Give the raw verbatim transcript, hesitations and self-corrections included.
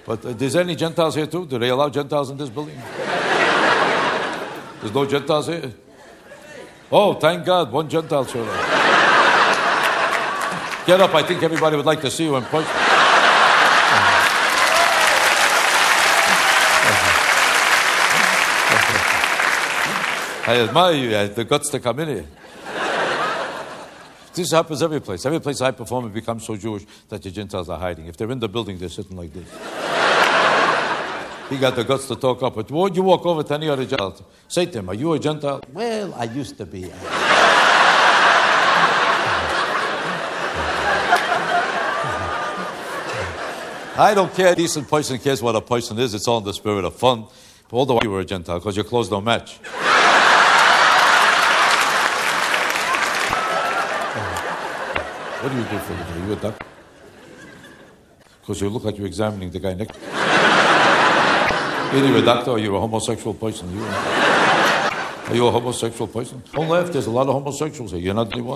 But uh, is there any Gentiles here too? Do they allow Gentiles in this building? There's no Gentiles here? Oh, thank God, one Gentile showed up. Get up, I think everybody would like to see you in person. I admire you, you had the guts to come in here. This happens every place. Every place I perform, it becomes so Jewish that the Gentiles are hiding. If they're in the building, they're sitting like this. He got the guts to talk up. But won't you walk over to any other Gentile? Say to him, are you a Gentile? Well, I used to be. I don't care. A decent person cares what a person is. It's all in the spirit of fun. But all the while you were a Gentile because your clothes don't match. What do you do for a living? Are you a doctor? Because you look like you're examining the guy next. Either you're a doctor or you're a homosexual person. You are you a homosexual person? Don't laugh. There's a lot of homosexuals here. You're not the only one.